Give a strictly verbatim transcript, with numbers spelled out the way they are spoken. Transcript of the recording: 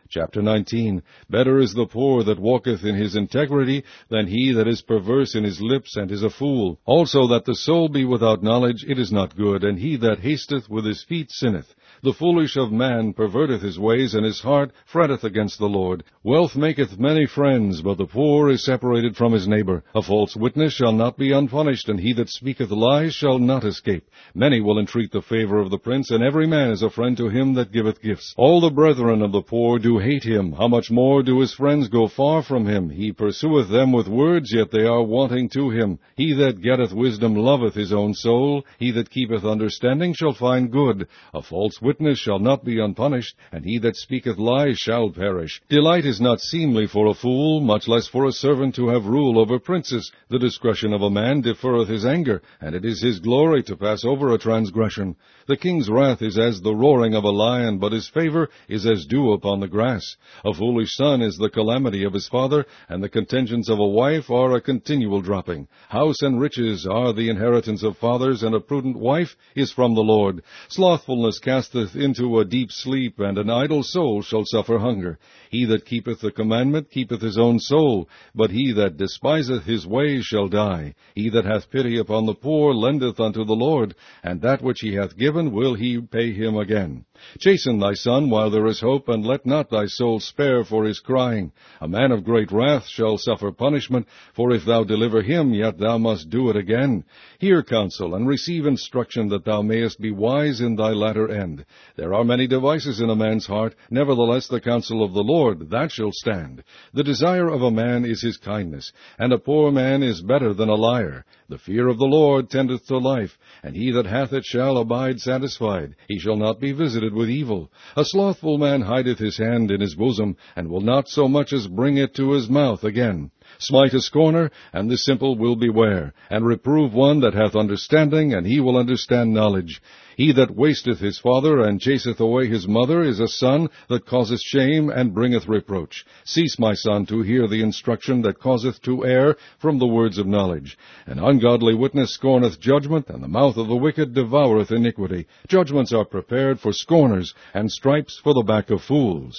Chapter nineteen. Better is the poor that walketh in his integrity than he that is perverse in his lips and is a fool. Also that the soul be without knowledge, it is not good, and he that hasteth with his feet sinneth. The foolish of man perverteth his ways, and his heart fretteth against the Lord. Wealth maketh many friends, but the poor is separated from his neighbor. A false witness shall not be unpunished, and he that speaketh lies shall not escape. Many will entreat the favor of the prince, and every man is a friend to him that giveth gifts. All the brethren of the poor do hate him. How much more do his friends go far from him? He pursueth them with words, yet they are wanting to him. He that getteth wisdom loveth his own soul. He that keepeth understanding shall find good. A false witness shall not be unpunished, and he that speaketh lies shall perish. Delight is not seemly for a fool, much less for a servant to have rule over princes. The discretion of a man deferreth his anger, and it is his glory to pass over a transgression. The king's wrath is as the roaring of a lion, but his favor is as dew upon the grass. A foolish son is the calamity of his father, and the contentions of a wife are a continual dropping. House and riches are the inheritance of fathers, and a prudent wife is from the Lord. Slothfulness casteth into a deep sleep, and an idle soul shall suffer hunger. He that keepeth the commandment keepeth his own soul, but he that despiseth his ways shall die. He that hath pity upon the poor lendeth unto the Lord, and that which he hath given will he pay him again. Chasten thy son while there is hope, and let not thy soul spare for his crying. A man of great wrath shall suffer punishment, for if thou deliver him, yet thou must do it again. Hear counsel, and receive instruction, that thou mayest be wise in thy latter end. There are many devices in a man's heart, nevertheless the counsel of the Lord, that shall stand. The desire of a man is his kindness, and a poor man is better than a liar. The fear of the Lord tendeth to life, and he that hath it shall abide satisfied. He shall not be visited with evil. A slothful man hideth his hand in his bosom, and will not so much as bring it to his mouth again. Smite a scorner, and the simple will beware, and reprove one that hath understanding, and he will understand knowledge. He that wasteth his father, and chaseth away his mother, is a son that causeth shame, and bringeth reproach. Cease, my son, to hear the instruction that causeth to err from the words of knowledge. An ungodly witness scorneth judgment, and the mouth of the wicked devoureth iniquity. Judgments are prepared for scorners, and stripes for the back of fools.